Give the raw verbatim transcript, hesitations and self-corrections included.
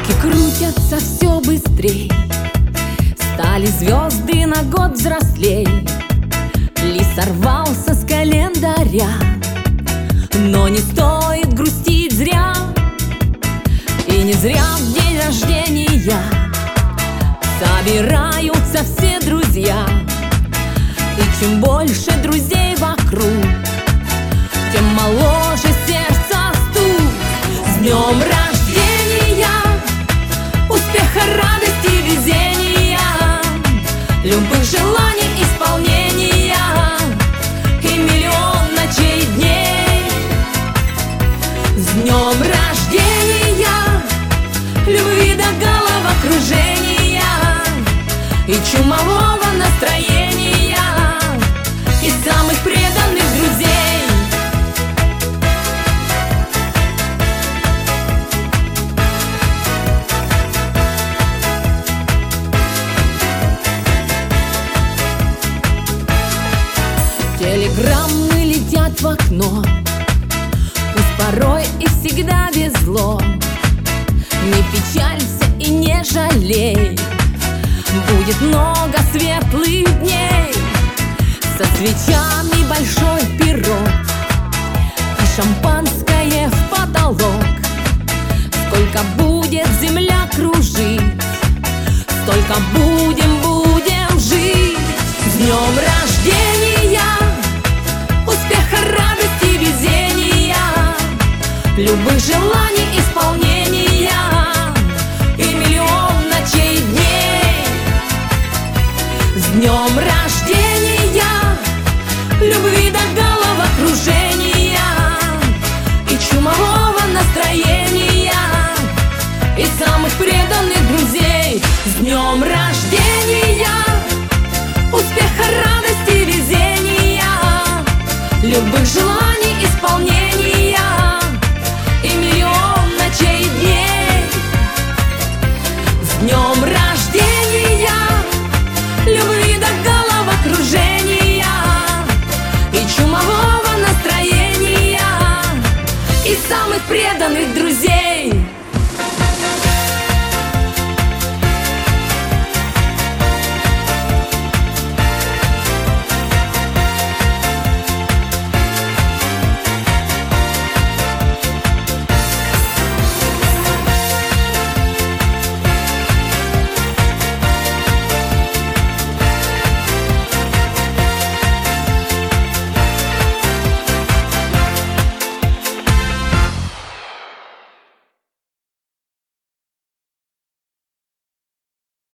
Часики крутятся все быстрей, стали звезды на год взрослей. Лист сорвался с календаря, но не стоит грустить зря. И не зря в день рождения собираются все друзья. И чем больше друзей вокруг, тем моложе сердце стук. С днем рождения, успеха, радости, везения, любых желаний исполнения и миллион ночей и дней. С днем рождения, любви до головокружения и чумового настроения, и самых преданных друзей. Телеграммы летят в окно, пусть порой и всегда без зло. Не печалься и не жалей, будет много светлых дней. Со свечами большой пирог и шампанское в потолок. Сколько будет земля кружить, столько будем, будем жить. С днем рождения, успеха, радости, везения, любых желаний исполнения и миллион ночей и дней. С днем рождения, любви до головокружения и чумового настроения и самых преданных друзей. С днем рождения, успеха, радости, везения, любых желаний исполнения